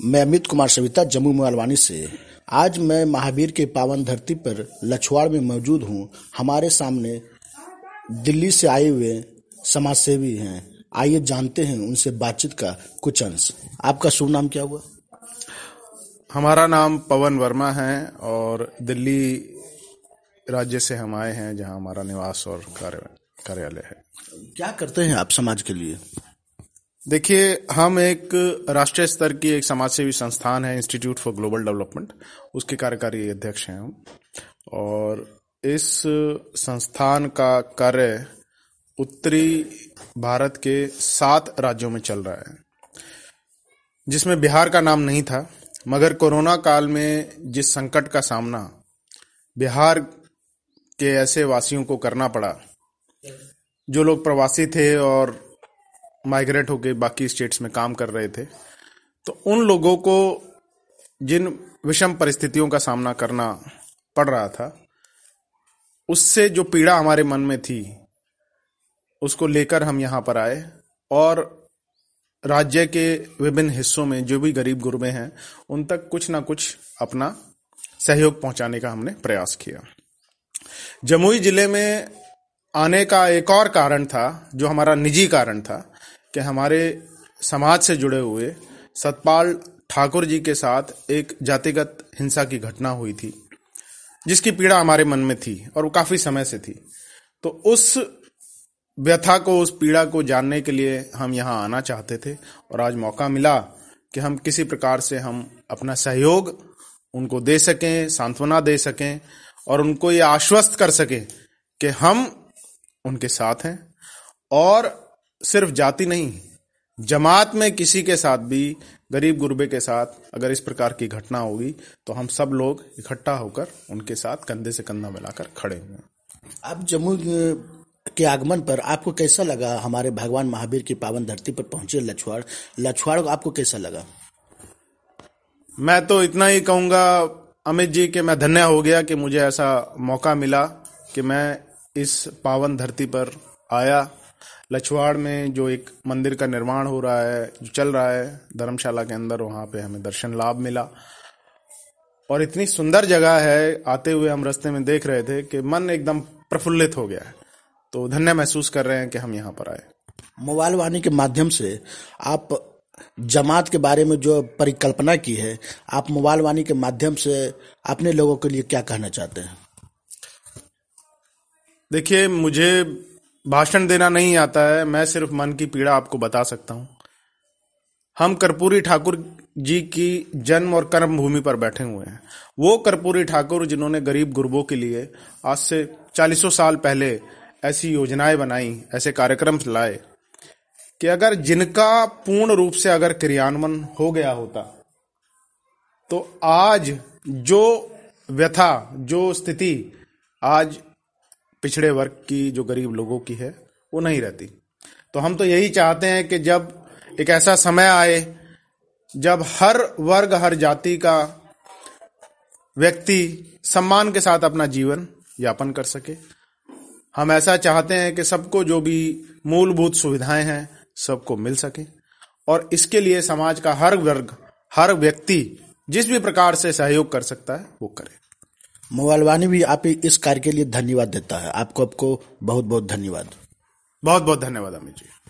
मैं अमित कुमार सविता जम्मू मोबालवानी से। आज मैं महावीर के पावन धरती पर लछवाड़ में मौजूद हूँ। हमारे सामने दिल्ली से आए हुए समाजसेवी हैं। आइए जानते हैं उनसे बातचीत का कुछ अंश। आपका शुभ नाम क्या हुआ? हमारा नाम पवन वर्मा है और दिल्ली राज्य से हम आए हैं, जहां हमारा निवास और कार्यालय है। क्या करते हैं आप समाज के लिए? देखिए, हम एक राष्ट्रीय स्तर की एक समाजसेवी संस्थान है, इंस्टीट्यूट फॉर ग्लोबल डेवलपमेंट, उसके कार्यकारी अध्यक्ष हैं हम। और इस संस्थान का कार्य उत्तरी भारत के 7 राज्यों में चल रहा है, जिसमें बिहार का नाम नहीं था। मगर कोरोना काल में जिस संकट का सामना बिहार के ऐसे वासियों को करना पड़ा, जो लोग प्रवासी थे और माइग्रेट होकर बाकी स्टेट्स में काम कर रहे थे, तो उन लोगों को जिन विषम परिस्थितियों का सामना करना पड़ रहा था, उससे जो पीड़ा हमारे मन में थी, उसको लेकर हम यहाँ पर आए और राज्य के विभिन्न हिस्सों में जो भी गरीब गुरबे हैं, उन तक कुछ ना कुछ अपना सहयोग पहुंचाने का हमने प्रयास किया। जमुई जिले में आने का एक और कारण था, जो हमारा निजी कारण था, कि हमारे समाज से जुड़े हुए सतपाल ठाकुर जी के साथ एक जातिगत हिंसा की घटना हुई थी, जिसकी पीड़ा हमारे मन में थी और वो काफी समय से थी। तो उस व्यथा को, उस पीड़ा को जानने के लिए हम यहाँ आना चाहते थे और आज मौका मिला कि हम किसी प्रकार से हम अपना सहयोग उनको दे सकें, सांत्वना दे सकें और उनको ये आश्वस्त कर सकें कि हम उनके साथ हैं। और सिर्फ जाति नहीं, जमात में किसी के साथ भी, गरीब गुरबे के साथ अगर इस प्रकार की घटना होगी, तो हम सब लोग इकट्ठा होकर उनके साथ कंधे से कंधा मिलाकर खड़े हुए हैं। आप जम्मू के आगमन पर आपको कैसा लगा? हमारे भगवान महावीर की पावन धरती पर पहुंचे लछवाड़ आपको कैसा लगा? मैं तो इतना ही कहूंगा अमित जी कि मैं धन्य हो गया कि मुझे ऐसा मौका मिला कि मैं इस पावन धरती पर आया। लछवाड़ में जो एक मंदिर का निर्माण हो रहा है, जो चल रहा है धर्मशाला के अंदर, वहां पे हमें दर्शन लाभ मिला और इतनी सुंदर जगह है। आते हुए हम रास्ते में देख रहे थे कि मन एकदम प्रफुल्लित हो गया है। तो धन्य महसूस कर रहे हैं कि हम यहाँ पर आए। मोबालवानी के माध्यम से आप जमात के बारे में जो परिकल्पना की है, आप मोबालवानी के माध्यम से अपने लोगों के लिए क्या कहना चाहते हैं? देखिए, मुझे भाषण देना नहीं आता है, मैं सिर्फ मन की पीड़ा आपको बता सकता हूं। हम कर्पूरी ठाकुर जी की जन्म और कर्म भूमि पर बैठे हुए हैं। वो कर्पूरी ठाकुर जिन्होंने गरीब गुरबों के लिए आज से 40 साल पहले ऐसी योजनाएं बनाई, ऐसे कार्यक्रम लाए कि अगर जिनका पूर्ण रूप से अगर क्रियान्वयन हो गया होता, तो आज जो व्यथा, जो स्थिति आज पिछड़े वर्ग की, जो गरीब लोगों की है, वो नहीं रहती। तो हम तो यही चाहते हैं कि जब एक ऐसा समय आए जब हर वर्ग, हर जाति का व्यक्ति सम्मान के साथ अपना जीवन यापन कर सके। हम ऐसा चाहते हैं कि सबको जो भी मूलभूत सुविधाएं हैं, सबको मिल सके और इसके लिए समाज का हर वर्ग, हर व्यक्ति जिस भी प्रकार से सहयोग कर सकता है, वो करे। मोबालवानी भी आप इस कार्य के लिए धन्यवाद देता है। आपको बहुत बहुत धन्यवाद। बहुत बहुत धन्यवाद अमित जी।